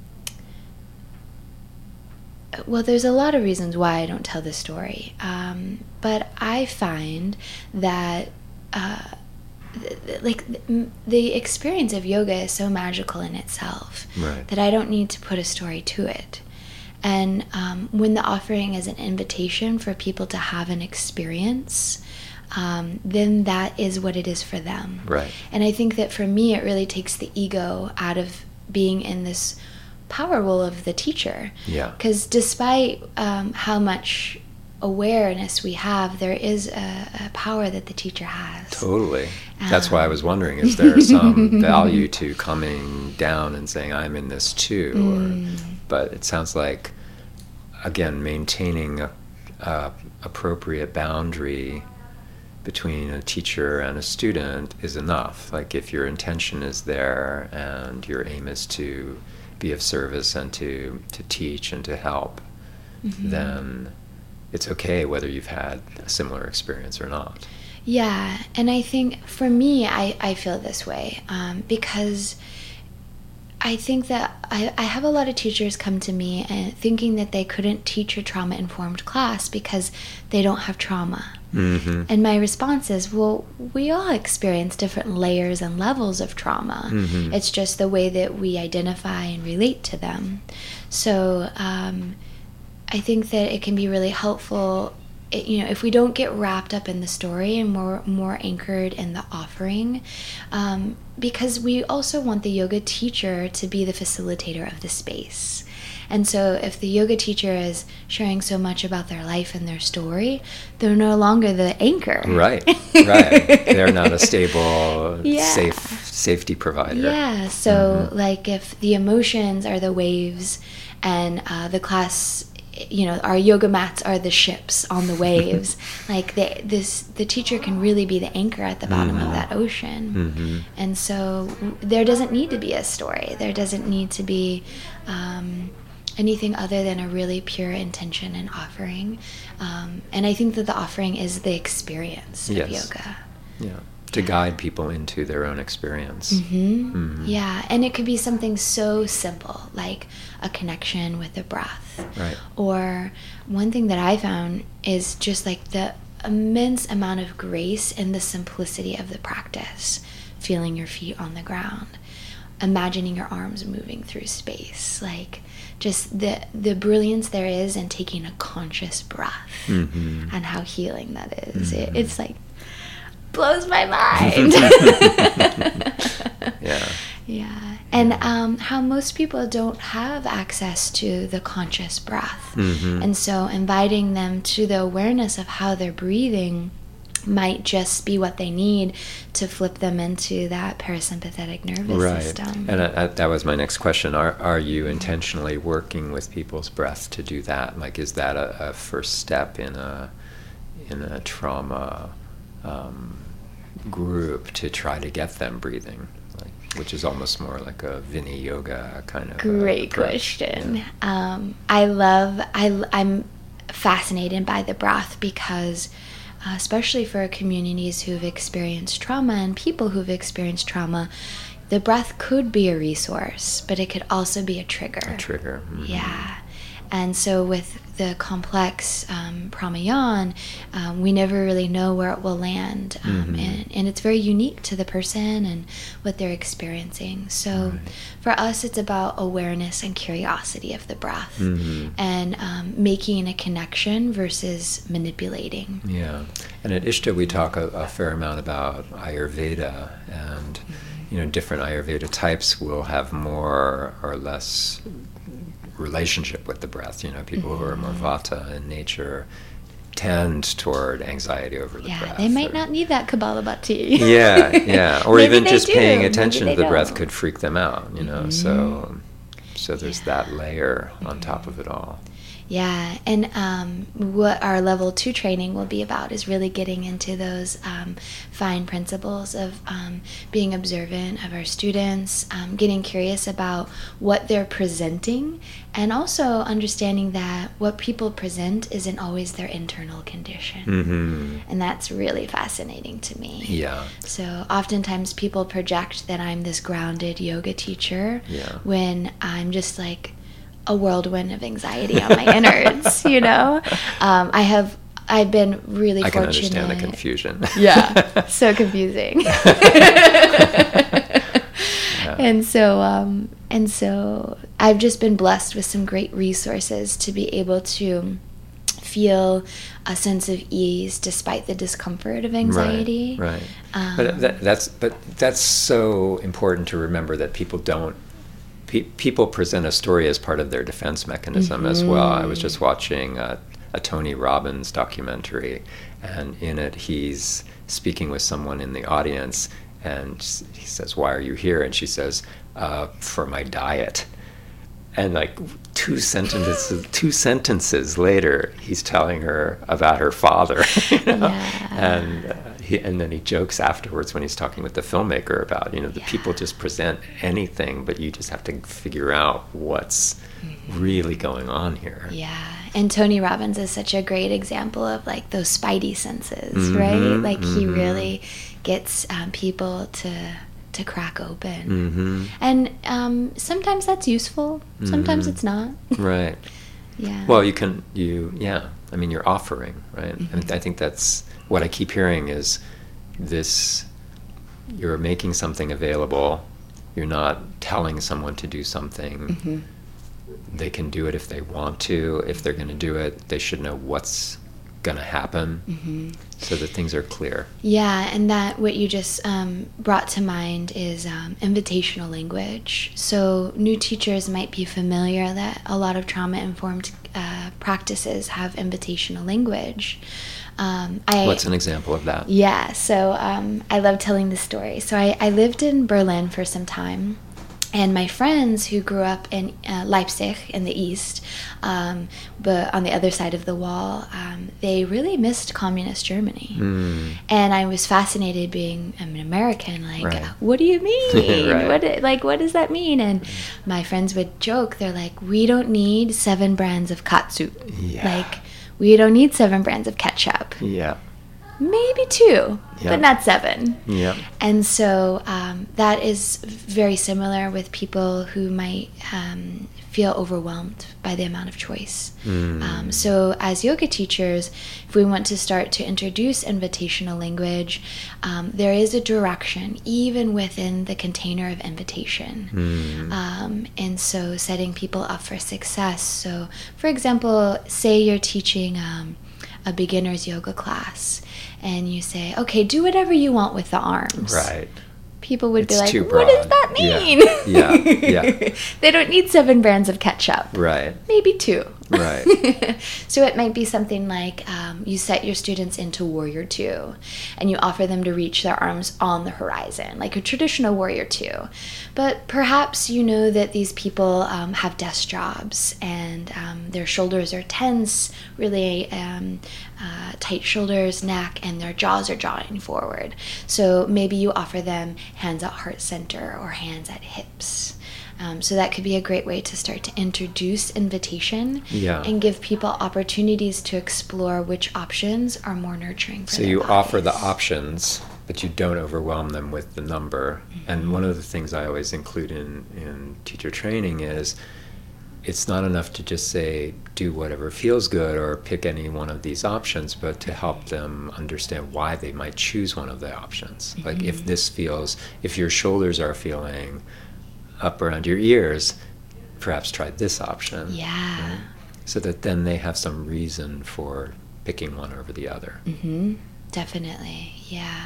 well, there's a lot of reasons why I don't tell the story. Um, but I find that, uh, th- th- like, th- the experience of yoga is so magical in itself Right. that I don't need to put a story to it. And um, when the offering is an invitation for people to have an experience, um, then that is what it is for them. Right. And I think that for me, it really takes the ego out of being in this power role of the teacher. Yeah. Because despite um, how much awareness we have, there is a, a power that the teacher has. Totally. That's why I was wondering, is there some value to coming down and saying, I'm in this too? Mm. Or, but it sounds like, again, maintaining a, uh, appropriate boundary between a teacher and a student is enough. Like if your intention is there and your aim is to be of service and to, to teach and to help, mm-hmm. then it's okay whether you've had a similar experience or not. Yeah, and I think for me, I, I feel this way um, because I think that I, I have a lot of teachers come to me and thinking that they couldn't teach a trauma-informed class because they don't have trauma. Mm-hmm. And my response is, well, we all experience different layers and levels of trauma. Mm-hmm. It's just the way that we identify and relate to them. So um, I think that it can be really helpful, it, you know, if we don't get wrapped up in the story and more more anchored in the offering, um, because we also want the yoga teacher to be the facilitator of the space. And so if the yoga teacher is sharing so much about their life and their story, they're no longer the anchor. Right, right. They're not a stable, yeah. safe safety provider. Yeah, so mm-hmm. like if the emotions are the waves and uh, the class, you know, our yoga mats are the ships on the waves, like they, this, the teacher can really be the anchor at the bottom mm-hmm. of that ocean. Mm-hmm. And so there doesn't need to be a story. There doesn't need to be... Um, anything other than a really pure intention and offering. Um, and I think that the offering is the experience yes. of yoga. Yeah, to yeah. guide people into their own experience. Mm-hmm. Mm-hmm. Yeah, and it could be something so simple, like a connection with the breath. Right. Or one thing that I found is just like the immense amount of grace in the simplicity of the practice. Feeling your feet on the ground. Imagining your arms moving through space, like just the the brilliance there is in taking a conscious breath mm-hmm. and how healing that is. Mm-hmm. It, it's like blows my mind. yeah. Yeah. And um, how most people don't have access to the conscious breath. Mm-hmm. And so inviting them to the awareness of how they're breathing might just be what they need to flip them into that parasympathetic nervous right. system. And I, I, that was my next question. Are are you intentionally working with people's breath to do that? Like, is that a, a first step in a in a trauma um, group to try to get them breathing? Like, which is almost more like a Vini Yoga kind of Great uh, question. Yeah. Um, I love, I, I'm fascinated by the breath because Uh, especially for communities who've experienced trauma and people who've experienced trauma, the breath could be a resource, but it could also be a trigger. A trigger. Mm-hmm. Yeah. And so with the complex um, pranayama, um, we never really know where it will land. Um, mm-hmm. and, and it's very unique to the person and what they're experiencing. So right. for us, it's about awareness and curiosity of the breath mm-hmm. and um, making a connection versus manipulating. Yeah. And at Ishta, we talk a, a fair amount about Ayurveda, and mm-hmm. you know, different Ayurveda types will have more or less relationship with the breath. You know, people mm-hmm. who are more Vata in nature tend toward anxiety over the yeah, breath. Yeah, they might or, not need that Kabbalah bhakti. yeah, yeah. Or even just do. paying attention Maybe to the don't. breath could freak them out, you know. Mm-hmm. So so there's yeah. that layer on mm-hmm. top of it all. Yeah, and um, what our level two training will be about is really getting into those um, fine principles of um, being observant of our students, um, getting curious about what they're presenting, and also understanding that what people present isn't always their internal condition. Mm-hmm. And that's really fascinating to me. Yeah. So oftentimes people project that I'm this grounded yoga teacher yeah. when I'm just like a whirlwind of anxiety on my innards, you know? Um, I have, I've been really I fortunate. I can understand the confusion. Yeah, so confusing. yeah. And so, um, and so I've just been blessed with some great resources to be able to feel a sense of ease despite the discomfort of anxiety. Right, right. Um, but that, that's, but that's so important to remember, that people don't, people present a story as part of their defense mechanism mm-hmm. as well. I was just watching a, a Tony Robbins documentary, and in it he's speaking with someone in the audience, and he says, "Why are you here?" And she says, uh, "For my diet." and like two sentences, two sentences later, he's telling her about her father, you know? Yeah. And uh, he, and then he jokes afterwards when he's talking with the filmmaker about, you know, the yeah. people just present anything, but you just have to figure out what's mm-hmm. really going on here. Yeah. And Tony Robbins is such a great example of like those spidey senses, mm-hmm, right? Like mm-hmm. he really gets um, people to to crack open. Mm-hmm. And um, sometimes that's useful. Sometimes mm-hmm. it's not. Right. Yeah. Well, you can, you, yeah. I mean, you're offering, right? Mm-hmm. And I think that's what I keep hearing is this, you're making something available. You're not telling someone to do something. Mm-hmm. They can do it if they want to. If they're going to do it, they should know what's going to happen, mm-hmm. so that things are clear. Yeah, and that what you just um, brought to mind is um, invitational language. So new teachers might be familiar that a lot of trauma-informed uh, practices have invitational language. Um, I, What's an example of that? Yeah, so um, I love telling this story. So I, I lived in Berlin for some time. And my friends who grew up in uh, Leipzig in the east, um, but on the other side of the wall, um, they really missed communist Germany. Mm. And I was fascinated being I'm an American, like, right. what do you mean? right. What like what does that mean? And my friends would joke, they're like, we don't need seven brands of katsu. Yeah. Like, we don't need seven brands of ketchup. Yeah. Maybe two, yep. but not seven. Yeah. And so um, that is very similar with people who might um, feel overwhelmed by the amount of choice. Mm. Um, so as yoga teachers, if we want to start to introduce invitational language, um, there is a direction even within the container of invitation. Mm. Um, and so setting people up for success. So for example, say you're teaching um, a beginner's yoga class, and you say, okay, do whatever you want with the arms. Right. People would it's be like, too what broad. does that mean? Yeah, yeah. yeah. They don't need seven brands of ketchup. Right. Maybe two. Right. So it might be something like um, you set your students into Warrior Two, and you offer them to reach their arms on the horizon, like a traditional Warrior Two. But perhaps you know that these people um, have desk jobs, and um, their shoulders are tense, really um, uh, tight shoulders, neck, and their jaws are drawing forward. So maybe you offer them hands at heart center or hands at hips. Um, so that could be a great way to start to introduce invitation yeah. and give people opportunities to explore which options are more nurturing for so their you bodies. offer the options, but you don't overwhelm them with the number. Mm-hmm. And one of the things I always include in, in teacher training is it's not enough to just say do whatever feels good or pick any one of these options, but to help them understand why they might choose one of the options. Mm-hmm. Like if this feels, if your shoulders are feeling up around your ears, perhaps try this option. Yeah. Right? So that then they have some reason for picking one over the other. Mm-hmm. Definitely, yeah.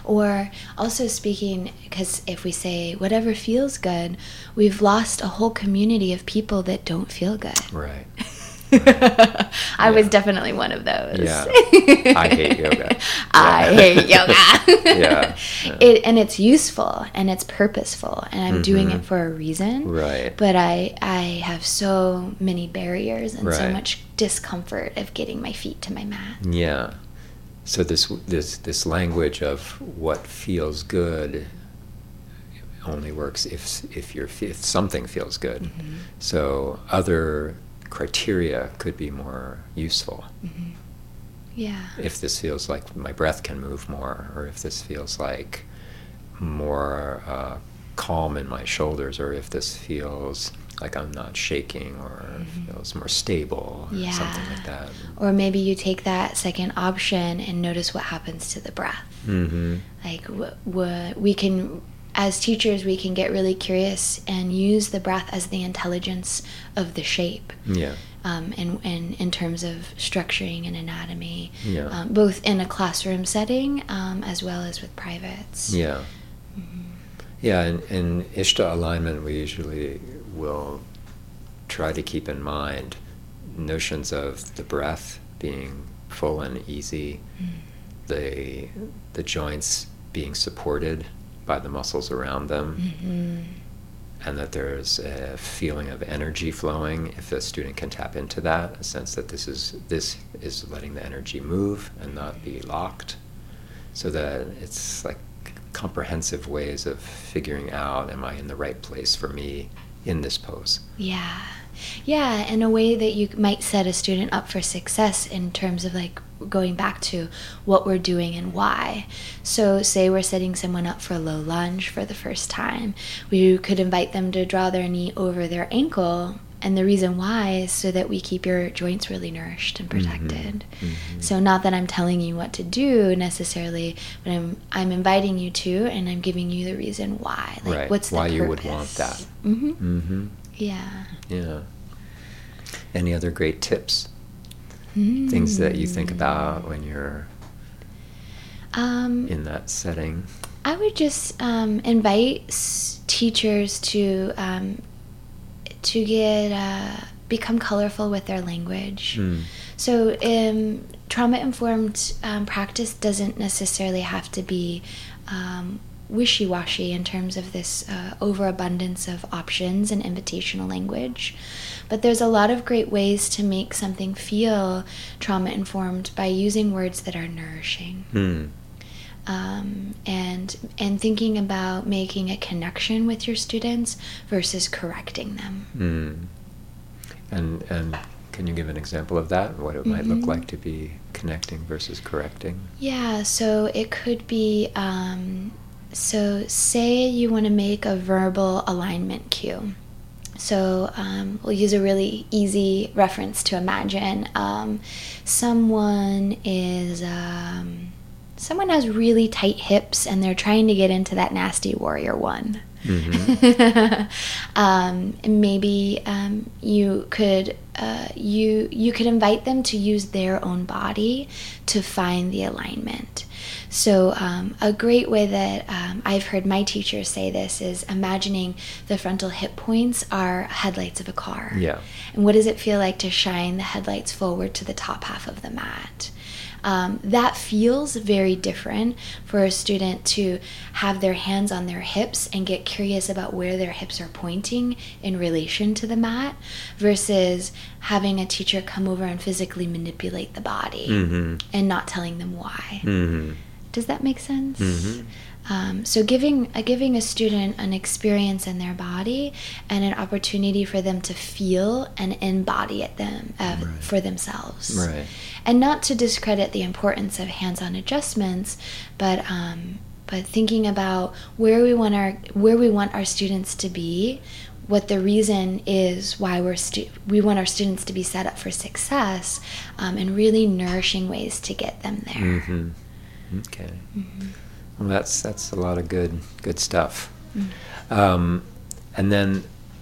Or also speaking, because if we say whatever feels good, we've lost a whole community of people that don't feel good. Right. I yeah. was definitely one of those. Yeah. I hate yoga. Yeah. I hate yoga. yeah. yeah. It, and it's useful and it's purposeful and I'm mm-hmm. doing it for a reason. Right. But I I have so many barriers and right. so much discomfort of getting my feet to my mat. Yeah. So this this this language of what feels good only works if if you're if something feels good. Mm-hmm. So other criteria could be more useful. Mm-hmm. Yeah. If this feels like my breath can move more, or if this feels like more uh, calm in my shoulders, or if this feels like I'm not shaking, or mm-hmm. feels more stable, or yeah. something like that. Or maybe you take that second option and notice what happens to the breath. Mm-hmm. Like w- w- we can, as teachers, we can get really curious and use the breath as the intelligence of the shape. Yeah. Um, and, and in terms of structuring and anatomy, yeah. um, both in a classroom setting um, as well as with privates. Yeah. Mm-hmm. Yeah, in, in Ishta alignment, we usually will try to keep in mind notions of the breath being full and easy, mm. the the joints being supported by the muscles around them, mm-hmm. and that there's a feeling of energy flowing. If a student can tap into that, a sense that this is this is letting the energy move and not be locked, so that it's like comprehensive ways of figuring out, am I in the right place for me in this pose? Yeah. Yeah, in a way that you might set a student up for success in terms of like going back to what we're doing and why. So say we're setting someone up for a low lunge for the first time. We could invite them to draw their knee over their ankle, and the reason why is so that we keep your joints really nourished and protected. Mm-hmm. Mm-hmm. So not that I'm telling you what to do necessarily, but I'm I'm inviting you to, and I'm giving you the reason why. Like, right. what's the why purpose? You would want that. Mm-hmm. Mm-hmm. Yeah. Yeah. Any other great tips? Mm. Things that you think about when you're um, in that setting? I would just um, invite s- teachers to um, to get uh, become colorful with their language. Mm. So um, trauma-informed um, practice doesn't necessarily have to be um, wishy-washy in terms of this uh, overabundance of options and invitational language. But there's a lot of great ways to make something feel trauma-informed by using words that are nourishing. Mm. Um, and and thinking about making a connection with your students versus correcting them. Mm. And and can you give an example of that? What it might mm-hmm. look like to be connecting versus correcting? Yeah, so it could be, um, so say you want to make a verbal alignment cue. So um, we'll use a really easy reference to imagine. Um, someone is... Um, Someone has really tight hips and they're trying to get into that nasty warrior one. Mm-hmm. um, maybe um, you could uh, you you could invite them to use their own body to find the alignment. So um, a great way that um, I've heard my teachers say this is imagining the frontal hip points are headlights of a car. Yeah. And what does it feel like to shine the headlights forward to the top half of the mat? Um, that feels very different for a student to have their hands on their hips and get curious about where their hips are pointing in relation to the mat versus having a teacher come over and physically manipulate the body mm-hmm. and not telling them why. Mm-hmm. Does that make sense? Mm-hmm. Um, so giving uh, giving a student an experience in their body and an opportunity for them to feel and embody it them uh, right. for themselves, right. and not to discredit the importance of hands-on adjustments, but um, but thinking about where we want our where we want our students to be, what the reason is why we're stu- we want our students to be set up for success, um, and really nourishing ways to get them there. Mm-hmm. Okay. Mm-hmm. Well, that's that's a lot of good good stuff. Mm. Um, and then,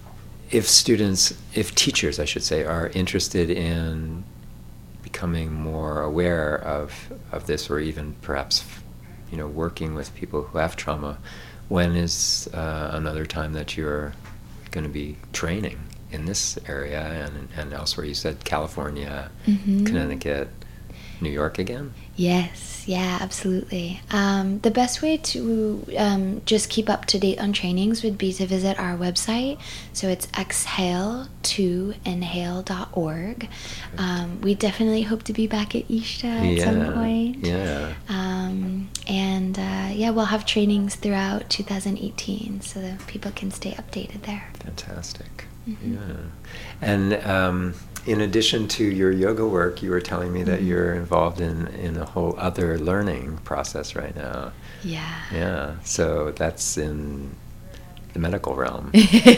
if students, if teachers, I should say, are interested in becoming more aware of of this, or even perhaps, you know, working with people who have trauma, when is uh, another time that you're going to be training in this area and and elsewhere? You said California, mm-hmm. Connecticut, New York again? Yes, yeah, absolutely. Um, the best way to um, just keep up to date on trainings would be to visit our website. So it's exhale to inhale dot org. Um, we definitely hope to be back at Ishta at yeah, some point. Yeah. Um, and uh, yeah, we'll have trainings throughout two thousand eighteen so that people can stay updated there. Fantastic. Mm-hmm. Yeah. And um, in addition to your yoga work, you were telling me that mm-hmm. you're involved in, in a whole other learning process right now. Yeah. Yeah. So that's in the medical realm.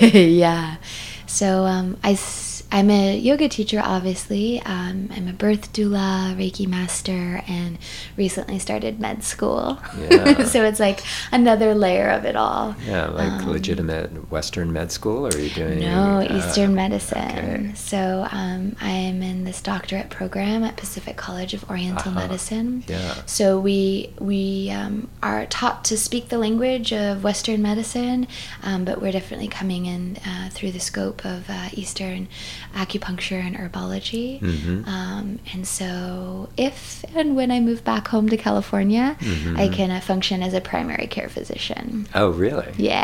Yeah. So um, I, I'm a yoga teacher, obviously. Um, I'm a birth doula, Reiki master, and recently started med school. Yeah. So it's like another layer of it all. Yeah, like um, legitimate Western med school, or are you doing? No, uh, Eastern medicine. Okay. So um, I'm in this doctorate program at Pacific College of Oriental uh-huh. Medicine. Yeah. So we we um, are taught to speak the language of Western medicine, um, but we're definitely coming in uh, through the scope of uh, Eastern acupuncture and herbology. Mm-hmm. Um, and so if and when I move back home to California, mm-hmm. I can uh, function as a primary care physician. Oh, really? Yeah.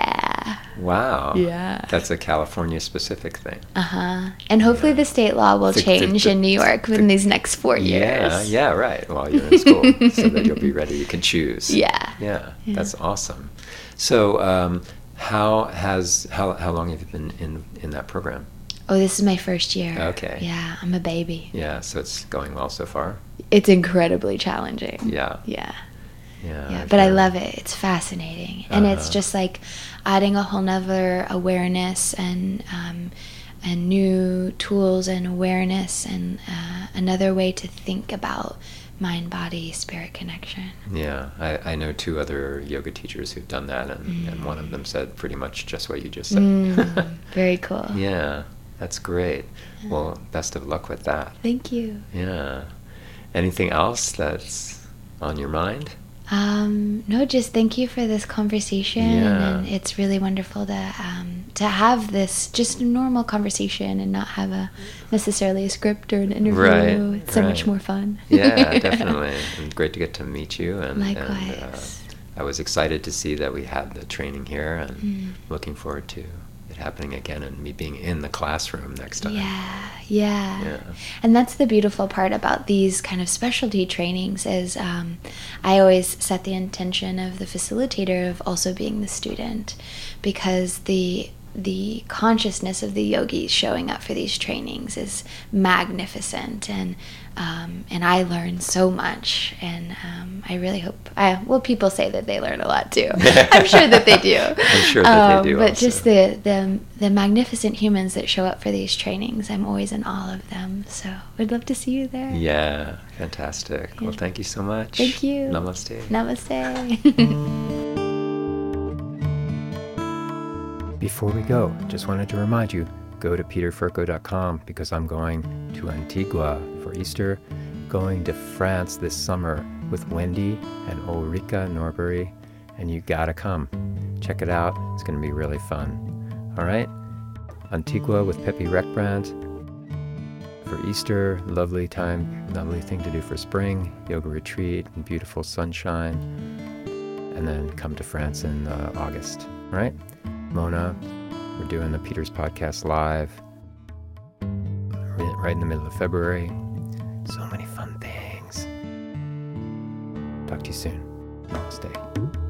Yeah. Wow. Yeah. That's a California specific thing. Uh-huh. And hopefully the state law will The- the- change the- in New York within these next four Yeah, years. yeah, right. While you're in school, so that you'll be ready. You can choose. Yeah. Yeah, Yeah. that's awesome. So, um, how has how how long have you been in in that program? Oh, this is my first year. Okay. Yeah, I'm a baby. Yeah, so it's going well so far. It's incredibly challenging. Yeah, Yeah. yeah. Yeah, I've but I heard. love it. It's fascinating. And it's Uh-huh. just like adding a whole nother awareness and um, and new tools and awareness and uh, another way to think about mind, body, spirit connection. Yeah, I, I know two other yoga teachers who've done that, and, Mm. and one of them said pretty much just what you just said. Mm, very cool. Yeah, that's great. Well, best of luck with that. Thank you. Yeah. Anything else that's on your mind? Um, no, just thank you for this conversation. Yeah. And it's really wonderful to um, to have this just a normal conversation and not have a necessarily a script or an interview. Right, It's so much right. more fun. Yeah, definitely. And great to get to meet you. And, Likewise. And, uh, I was excited to see that we had the training here, and Mm. looking forward to it happening again and me being in the classroom next time. Yeah, yeah, Yeah. And that's the beautiful part about these kind of specialty trainings is um, I always set the intention of the facilitator of also being the student, because the the consciousness of the yogis showing up for these trainings is magnificent, and um, and I learn so much, and um, I really hope I well people say that they learn a lot too. I'm sure that they do. I'm sure that they do But also. just the, the the magnificent humans that show up for these trainings, I'm always in awe of them. So we'd love to see you there. Yeah, fantastic. Well, Yeah. thank you so much. Thank you. Namaste. Namaste. Before we go, just wanted to remind you, go to peter furco dot com, because I'm going to Antigua for Easter, going to France this summer with Wendy and Ulrika Norbury, and you gotta come. Check it out. It's going to be really fun. All right? Antigua with Pepe Reckbrand for Easter, lovely time, lovely thing to do for spring, yoga retreat and beautiful sunshine, and then come to France in uh, August. All right? Mona, we're doing the Peters Podcast live right in the middle of February. So many fun things. Talk to you soon. Namaste.